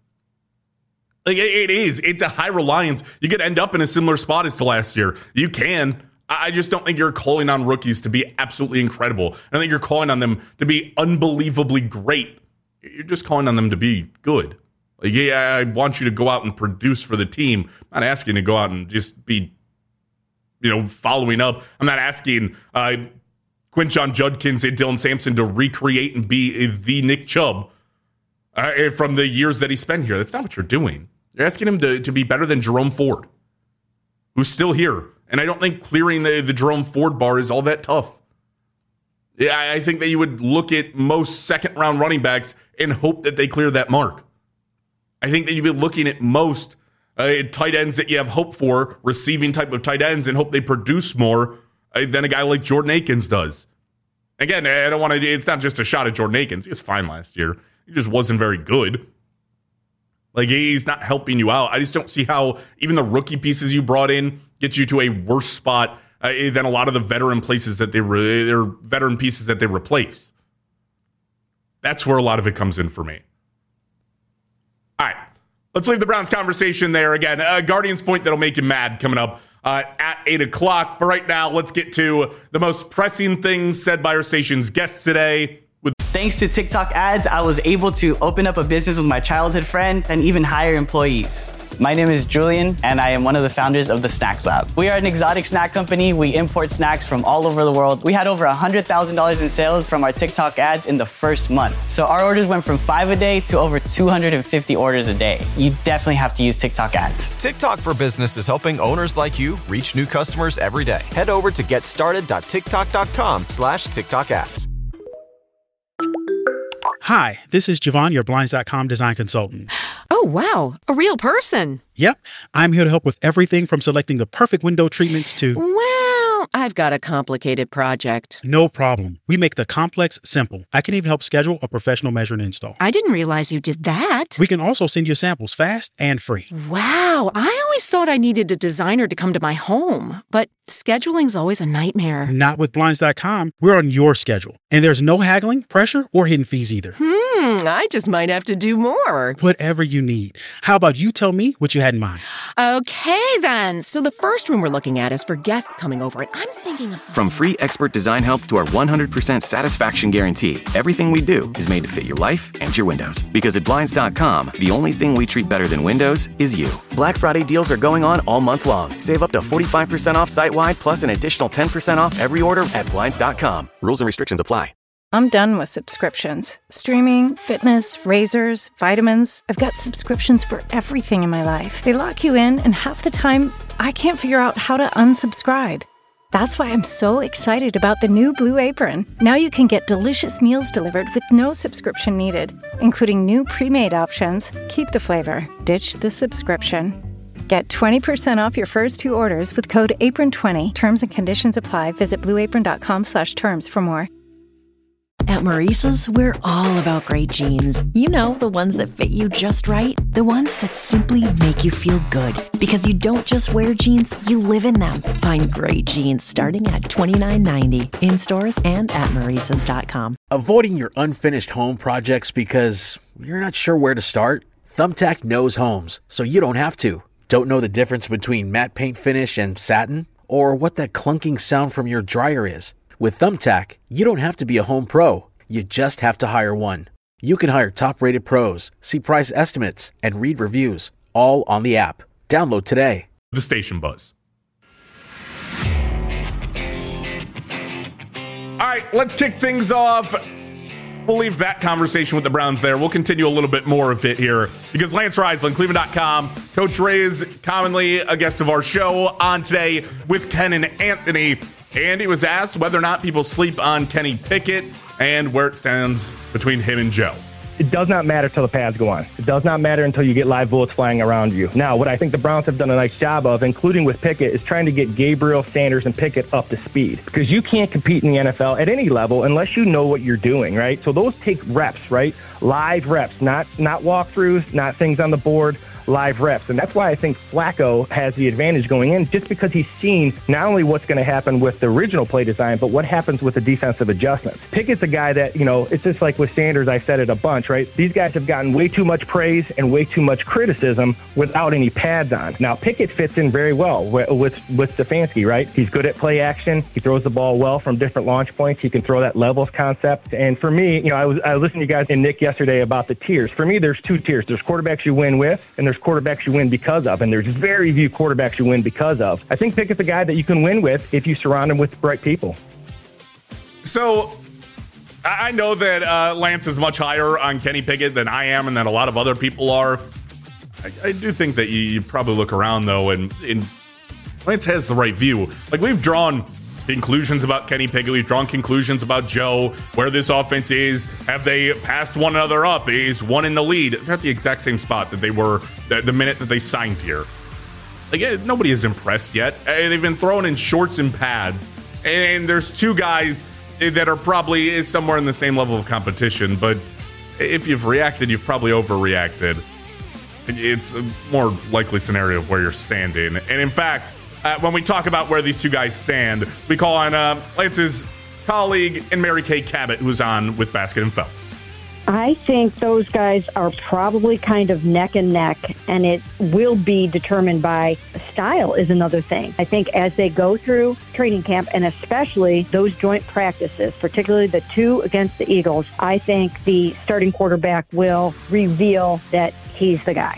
Speaker 6: Like, it is. It's a high reliance. You could end up in a similar spot as to last year. You can. I just don't think you're calling on rookies to be absolutely incredible. I don't think you're calling on them to be unbelievably great. You're just calling on them to be good. Like, yeah, I want you to go out and produce for the team. I'm not asking you to go out and just be, you know, following up. I'm not asking uh, Quinshon Judkins and Dylan Sampson to recreate and be the Nick Chubb uh, from the years that he spent here. That's not what you're doing. You're asking him to, to be better than Jerome Ford, who's still here. And I don't think clearing the, the Jerome Ford bar is all that tough. Yeah, I think that you would look at most second-round running backs and hope that they clear that mark. I think that you'd be looking at most uh, tight ends that you have hope for, receiving type of tight ends, and hope they produce more uh, than a guy like Jordan Akins does. Again, I don't want to. It's not just a shot at Jordan Akins. He was fine last year. He just wasn't very good. Like, he's not helping you out. I just don't see how even the rookie pieces you brought in get you to a worse spot uh, than a lot of the veteran places that they re- or veteran pieces that they replace. That's where a lot of it comes in for me. All right, let's leave the Browns conversation there. Again, a Guardians point that'll make you mad coming up uh, at eight o'clock. But right now, let's get to the most pressing things said by our station's guests today.
Speaker 16: Thanks to TikTok ads, I was able to open up a business with my childhood friend and even hire employees. My name is Julian, and I am one of the founders of the Snacks Lab. We are an exotic snack company. We import snacks from all over the world. We had over one hundred thousand dollars in sales from our TikTok ads in the first month. So our orders went from five a day to over two hundred fifty orders a day. You definitely have to use TikTok ads.
Speaker 1: TikTok for Business is helping owners like you reach new customers every day. Head over to getstarted.tiktok.com slash TikTok ads.
Speaker 8: Hi, this is Javon, your Blinds dot com design consultant.
Speaker 17: Oh, wow. A real person.
Speaker 8: Yep. I'm here to help with everything from selecting the perfect window treatments to...
Speaker 17: Well, I've got a complicated project.
Speaker 8: No problem. We make the complex simple. I can even help schedule a professional measure and install.
Speaker 17: I didn't realize you did that.
Speaker 8: We can also send you samples fast and free.
Speaker 17: Wow. I always thought I needed a designer to come to my home, but scheduling's always a nightmare.
Speaker 8: Not with Blinds dot com. We're on your schedule. And there's no haggling, pressure, or hidden fees either.
Speaker 17: Hmm, I just might have to do more.
Speaker 8: Whatever you need. How about you tell me what you had in mind?
Speaker 17: Okay, then. So the first room we're looking at is for guests coming over, and I'm thinking of...
Speaker 4: From free expert design help to our one hundred percent satisfaction guarantee, everything we do is made to fit your life and your windows. Because at Blinds dot com, the only thing we treat better than windows is you. Black Friday deals are going on all month long. Save up to forty-five percent off site-wide, plus an additional ten percent off every order at Blinds dot com. Rules and restrictions apply.
Speaker 10: I'm done with subscriptions. Streaming, fitness, razors, vitamins. I've got subscriptions for everything in my life. They lock you in, and half the time, I can't figure out how to unsubscribe. That's why I'm so excited about the new Blue Apron. Now you can get delicious meals delivered with no subscription needed, including new pre-made options. Keep the flavor, ditch the subscription. Get twenty percent off your first two orders with code apron twenty. Terms and conditions apply. Visit blue apron dot com slash terms for more.
Speaker 11: At Maurice's, we're all about great jeans. You know, the ones that fit you just right. The ones that simply make you feel good. Because you don't just wear jeans, you live in them. Find great jeans starting at twenty-nine ninety in stores and at maurices dot com.
Speaker 12: Avoiding your unfinished home projects because you're not sure where to start? Thumbtack knows homes, so you don't have to. Don't know the difference between matte paint finish and satin? Or what that clunking sound from your dryer is? With Thumbtack, you don't have to be a home pro. You just have to hire one. You can hire top-rated pros, see price estimates, and read reviews, all on the app. Download today.
Speaker 6: The station buzz. All right, let's kick things off. We'll leave that conversation with the Browns there. We'll continue a little bit more of it here because Lance Reisland, Cleveland dot com, Coach Ray is commonly a guest of our show on today with Ken and Anthony. And he was asked whether or not people sleep on Kenny Pickett and where it stands between him and Joe.
Speaker 18: It does not matter till the pads go on. It does not matter until you get live bullets flying around you. Now, what I think the Browns have done a nice job of, including with Pickett, is trying to get Gabriel, Sanders, and Pickett up to speed. Because you can't compete in the N F L at any level unless you know what you're doing, right? So those take reps, right? Live reps, not not walkthroughs, not things on the board. Live reps. And that's why I think Flacco has the advantage going in, just because he's seen not only what's going to happen with the original play design, but what happens with the defensive adjustments. Pickett's a guy that, you know, it's just like with Sanders, I said it a bunch, right? These guys have gotten way too much praise and way too much criticism without any pads on. Now, Pickett fits in very well with, with, with Stefanski, right? He's good at play action. He throws the ball well from different launch points. He can throw that levels concept. And for me, you know, I was, I was listening to you guys and Nick yesterday about the tiers. For me, there's two tiers. There's quarterbacks you win with, and there's quarterbacks you win because of, and there's very few quarterbacks you win because of. I think Pickett's a guy that you can win with if you surround him with bright people.
Speaker 6: So I know that uh, Lance is much higher on Kenny Pickett than I am and that a lot of other people are. I, I do think that you, you probably look around, though, and, and Lance has the right view. Like, we've drawn conclusions about Kenny Pickett. We've drawn conclusions about Joe, where this offense is. Have they passed one another up? Is one in the lead? They're at the exact same spot that they were the, the minute that they signed here. Like, yeah, nobody is impressed yet. They've been thrown in shorts and pads. And there's two guys that are probably somewhere in the same level of competition. But if you've reacted, you've probably overreacted. It's a more likely scenario of where you're standing. And in fact, Uh, when we talk about where these two guys stand, we call on uh, Lance's colleague and Mary Kay Cabot, who's on with Basket and Phelps.
Speaker 19: I think those guys are probably kind of neck and neck, and it will be determined by style is another thing. I think as they go through training camp, and especially those joint practices, particularly the two against the Eagles, I think the starting quarterback will reveal that he's the guy.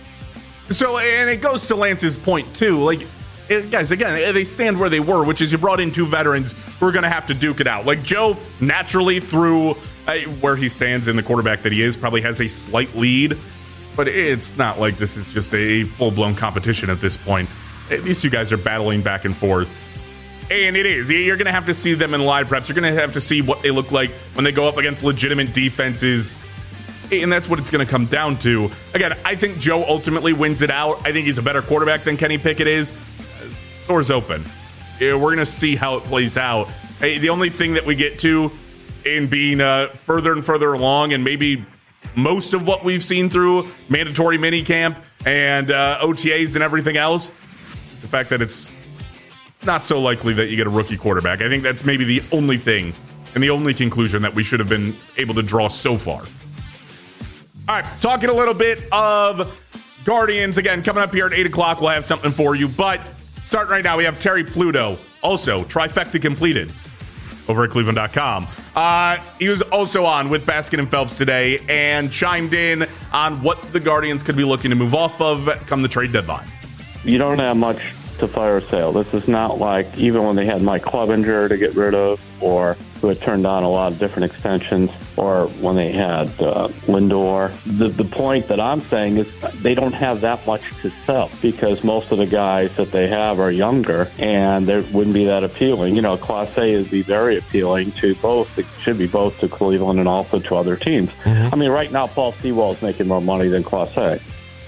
Speaker 6: So, and it goes to Lance's point, too. Like, It, guys, again, they stand where they were, which is you brought in two veterans who are going to have to duke it out. Like, Joe, naturally, through uh, where he stands in the quarterback that he is, probably has a slight lead. But it's not like this is just a full-blown competition at this point. These two guys are battling back and forth. And it is. You're going to have to see them in live reps. You're going to have to see what they look like when they go up against legitimate defenses. And that's what it's going to come down to. Again, I think Joe ultimately wins it out. I think he's a better quarterback than Kenny Pickett is. Doors open. Yeah, we're going to see how it plays out. Hey, the only thing that we get to in being uh, further and further along, and maybe most of what we've seen through mandatory minicamp and uh, O T As and everything else, is the fact that it's not so likely that you get a rookie quarterback. I think that's maybe the only thing and the only conclusion that we should have been able to draw so far. All right, talking a little bit of Guardians, again, coming up here at eight o'clock. We'll have something for you. But starting right now, we have Terry Pluto. Also, trifecta completed over at Cleveland dot com. Uh, he was also on with Baskin and Phelps today and chimed in on what the Guardians could be looking to move off of come the trade deadline.
Speaker 20: You don't have much to fire sale. This is not like even when they had Mike Clevenger to get rid of, or who had turned down a lot of different extensions, or when they had uh, Lindor. The, the point that I'm saying is they don't have that much to sell because most of the guys that they have are younger and they wouldn't be that appealing. You know, Class A would be very appealing to both. It should be both to Cleveland and also to other teams. Mm-hmm. I mean, right now, Paul Sewell is making more money than Class A.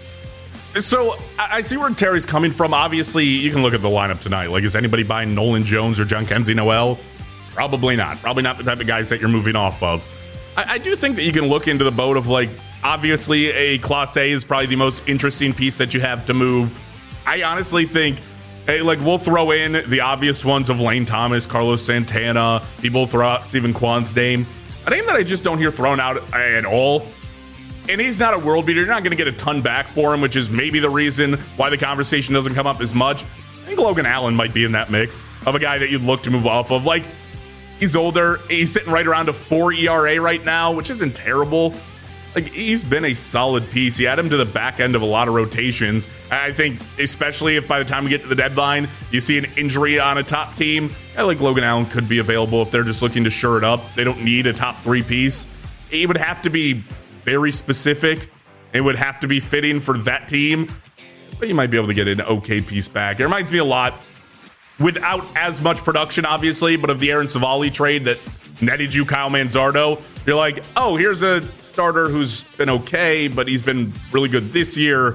Speaker 6: So I see where Terry's coming from. Obviously, you can look at the lineup tonight. Like, is anybody buying Nolan Jones or John Kenzie Noel? Probably not. Probably not the type of guys that you're moving off of. I, I do think that you can look into the boat of, like, obviously a Class A is probably the most interesting piece that you have to move. I honestly think, hey, like, we'll throw in the obvious ones of Lane Thomas, Carlos Santana. People throw out Stephen Kwan's name. A name that I just don't hear thrown out at all. And he's not a world beater. You're not going to get a ton back for him, which is maybe the reason why the conversation doesn't come up as much. I think Logan Allen might be in that mix of a guy that you'd look to move off of. Like, he's older. He's sitting right around a four E R A right now, which isn't terrible. Like, he's been a solid piece. You add him to the back end of a lot of rotations. I think, especially if by the time we get to the deadline, you see an injury on a top team, I like Logan Allen could be available if they're just looking to shore it up. They don't need a top three piece. It would have to be very specific. It would have to be fitting for that team, but you might be able to get an okay piece back. It reminds me a lot, without as much production, obviously, but of the Aaron Savali trade that netted you Kyle Manzardo. You're like, oh, here's a starter who's been okay, but he's been really good this year.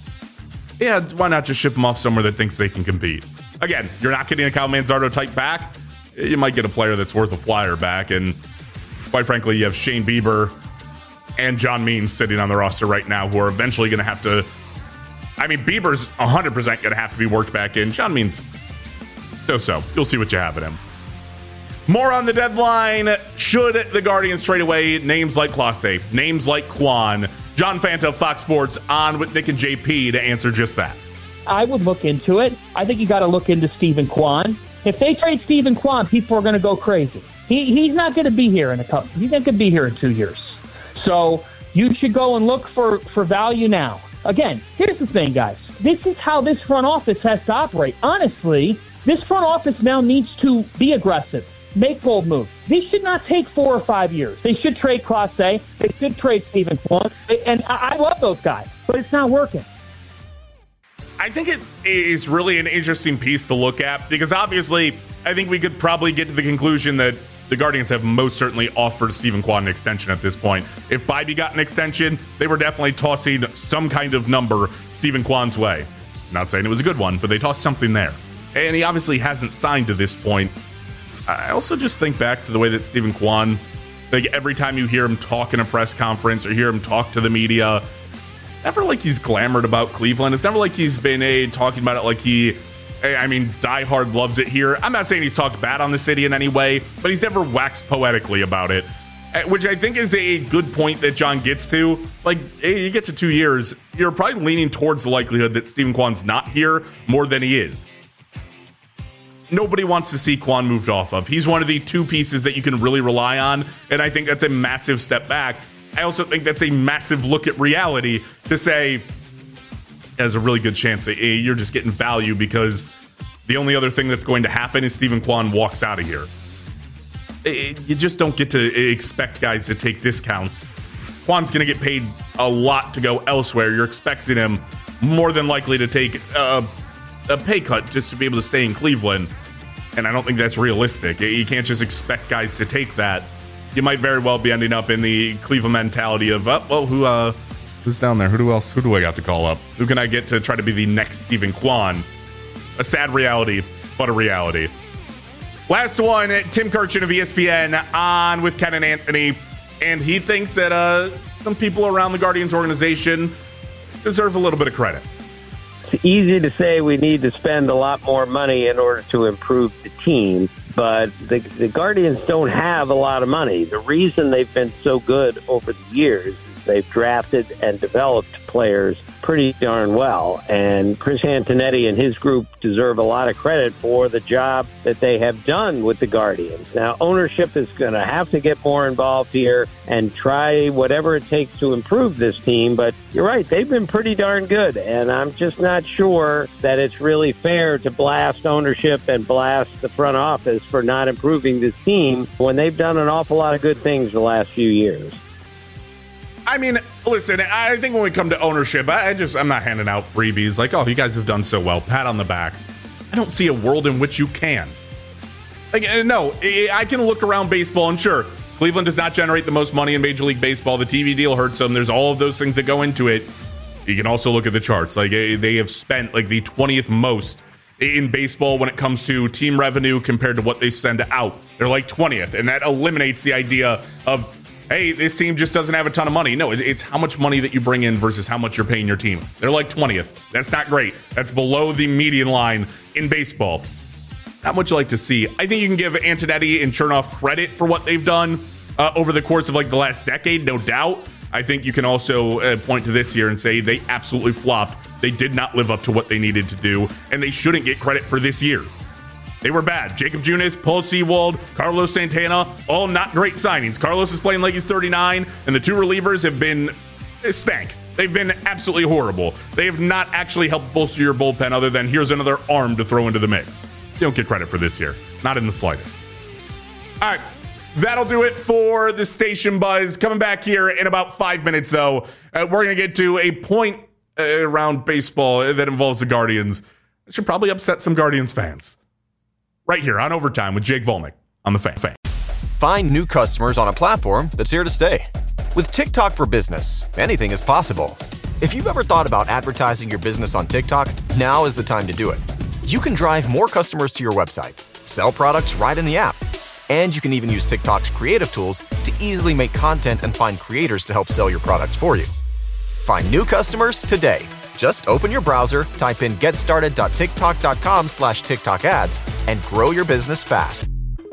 Speaker 6: Yeah, why not just ship him off somewhere that thinks they can compete? Again, you're not getting a Kyle Manzardo type back. You might get a player that's worth a flyer back, and quite frankly, you have Shane Bieber and John Means sitting on the roster right now who are eventually going to have to... I mean, Bieber's one hundred percent going to have to be worked back in. John Means, so-so. You'll see what you have in him. More on the deadline. Should the Guardians trade away names like Clase, names like Kwan? John Fanta, Fox Sports, on with Nick and J P to answer just that.
Speaker 21: I would look into it. I think you got to look into Stephen Kwan. If they trade Stephen Kwan, people are going to go crazy. He, he's not going to be here in a couple. He's not going to be here in two years. So you should go and look for, for value now. Again, here's the thing, guys. This is how this front office has to operate. Honestly, this front office now needs to be aggressive, make bold moves. These should not take four or five years. They should trade Clase. They should trade Stephen Kwan. And I, I love those guys, but it's not working.
Speaker 6: I think it is really an interesting piece to look at because obviously I think we could probably get to the conclusion that the Guardians have most certainly offered Stephen Kwan an extension at this point. If Bibee got an extension, they were definitely tossing some kind of number Stephen Kwan's way. Not saying it was a good one, but they tossed something there. And he obviously hasn't signed to this point. I also just think back to the way that Stephen Kwan, like every time you hear him talk in a press conference or hear him talk to the media, it's never like he's glamored about Cleveland. It's never like he's been a talking about it like he... I mean, Die Hard loves it here. I'm not saying he's talked bad on the city in any way, but he's never waxed poetically about it, which I think is a good point that John gets to. Like, hey, you get to two years, you're probably leaning towards the likelihood that Stephen Kwan's not here more than he is. Nobody wants to see Kwan moved off of. He's one of the two pieces that you can really rely on, and I think that's a massive step back. I also think that's a massive look at reality to say, there's a really good chance that hey, you're just getting value because the only other thing that's going to happen is Stephen Kwan walks out of here. You just don't get to expect guys to take discounts. Kwan's going to get paid a lot to go elsewhere. You're expecting him more than likely to take a, a pay cut just to be able to stay in Cleveland. And I don't think that's realistic. You can't just expect guys to take that. You might very well be ending up in the Cleveland mentality of, oh, well, who, uh, who's down there? Who do else? Who do I got to call up? Who can I get to try to be the next Stephen Kwan? A sad reality, but a reality. Last one, Tim Kirchin of E S P N on with Ken and Anthony, and he thinks that uh, some people around the Guardians organization deserve a little bit of credit.
Speaker 22: It's easy to say we need to spend a lot more money in order to improve the team, but the, the Guardians don't have a lot of money. The reason they've been so good over the years is They've drafted and developed players pretty darn well. And Chris Antonetti and his group deserve a lot of credit for the job that they have done with the Guardians. Now, ownership is going to have to get more involved here and try whatever it takes to improve this team. But you're right, they've been pretty darn good. And I'm just not sure that it's really fair to blast ownership and blast the front office for not improving this team when they've done an awful lot of good things the last few years.
Speaker 6: I mean, listen, I think when we come to ownership, I just, I'm not handing out freebies like, oh, you guys have done so well, pat on the back. I don't see a world in which you can. Like, no, I can look around baseball and sure, Cleveland does not generate the most money in Major League Baseball. The T V deal hurts them. There's all of those things that go into it. You can also look at the charts. Like, they have spent like the twentieth most in baseball when it comes to team revenue compared to what they send out. They're like twentieth, and that eliminates the idea of, hey, this team just doesn't have a ton of money. No, it's how much money that you bring in versus how much you're paying your team. They're like twentieth. That's not great. That's below the median line in baseball. Not much you like to see. I think you can give Antonetti and Chernoff credit for what they've done uh, over the course of like the last decade, no doubt. I think you can also uh, point to this year and say they absolutely flopped. They did not live up to what they needed to do, and they shouldn't get credit for this year. They were bad. Jacob Junis, Paul Sewald, Carlos Santana, all not great signings. Carlos is playing like he's thirty-nine, and the two relievers have been stank. They've been absolutely horrible. They have not actually helped bolster your bullpen other than here's another arm to throw into the mix. You don't get credit for this year. Not in the slightest. All right. That'll do it for the Station Buzz. Coming back here in about five minutes, though, uh, we're going to get to a point uh, around baseball that involves the Guardians. It should probably upset some Guardians fans. Right here on Overtime with Jake Volnick on the Fan. Fan.
Speaker 1: Find new customers on a platform that's here to stay. With TikTok for Business, anything is possible. If you've ever thought about advertising your business on TikTok, now is the time to do it. You can drive more customers to your website, sell products right in the app, and you can even use TikTok's creative tools to easily make content and find creators to help sell your products for you. Find new customers today. Just open your browser, type in getstarted.tiktok.com slash TikTok ads, and grow your business fast.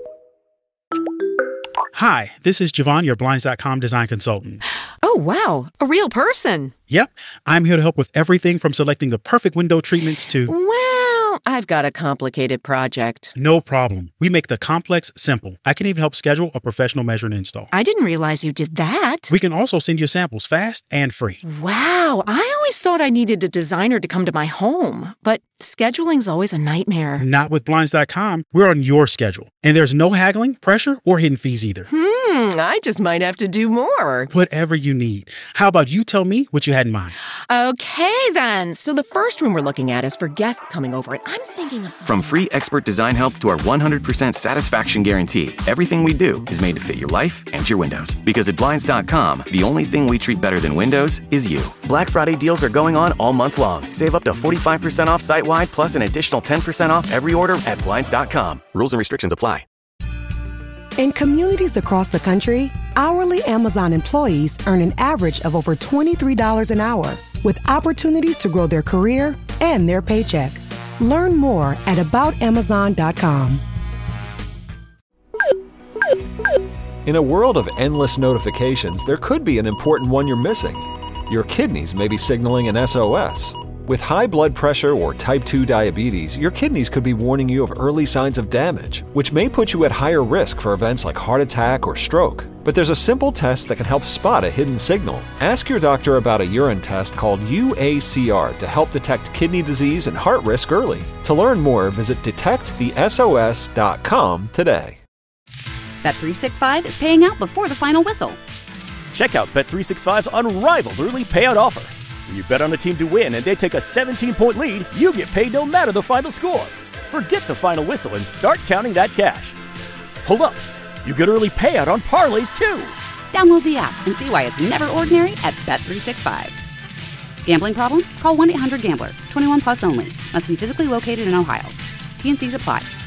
Speaker 8: Hi, this is Javon, your Blinds dot com design consultant.
Speaker 17: Oh, wow. A real person.
Speaker 8: Yep. I'm here to help with everything from selecting the perfect window treatments to...
Speaker 17: Well, I've got a complicated project.
Speaker 8: No problem. We make the complex simple. I can even help schedule a professional measure and install.
Speaker 17: I didn't realize you did that.
Speaker 8: We can also send you samples fast and free.
Speaker 17: Wow. I always thought I needed a designer to come to my home, but scheduling's always a nightmare.
Speaker 8: Not with Blinds dot com. We're on your schedule. And there's no haggling, pressure, or hidden fees either.
Speaker 17: Hmm, I just might have to do more.
Speaker 8: Whatever you need. How about you tell me what you had in mind?
Speaker 17: Okay, then. So the first room we're looking at is for guests coming over, and I'm thinking of something.
Speaker 4: From free expert design help to our one hundred percent satisfaction guarantee, everything we do is made to fit your life and your windows. Because at Blinds dot com, the only thing we treat better than windows is you. Black Friday deals are going on all month long. Save up to forty-five percent off site-wide, plus an additional ten percent off every order at Blinds dot com. Rules and restrictions apply.
Speaker 5: In communities across the country, hourly Amazon employees earn an average of over twenty-three dollars an hour, with opportunities to grow their career and their paycheck. Learn more at about amazon dot com.
Speaker 2: In a world of endless notifications, there could be an important one you're missing. Your kidneys may be signaling an S O S. With high blood pressure or type two diabetes, your kidneys could be warning you of early signs of damage, which may put you at higher risk for events like heart attack or stroke. But there's a simple test that can help spot a hidden signal. Ask your doctor about a urine test called U A C R to help detect kidney disease and heart risk early. To learn more, visit detect the S O S dot com today.
Speaker 3: Bet three sixty-five is paying out before the final whistle.
Speaker 23: Check out Bet three sixty-five's unrivaled early payout offer. When you bet on a team to win and they take a seventeen-point lead, you get paid no matter the final score. Forget the final whistle and start counting that cash. Hold up. You get early payout on parlays, too.
Speaker 3: Download the app and see why it's never ordinary at Bet three sixty-five. Gambling problem? Call one eight hundred gambler. twenty-one plus only. Must be physically located in Ohio. T and C's apply.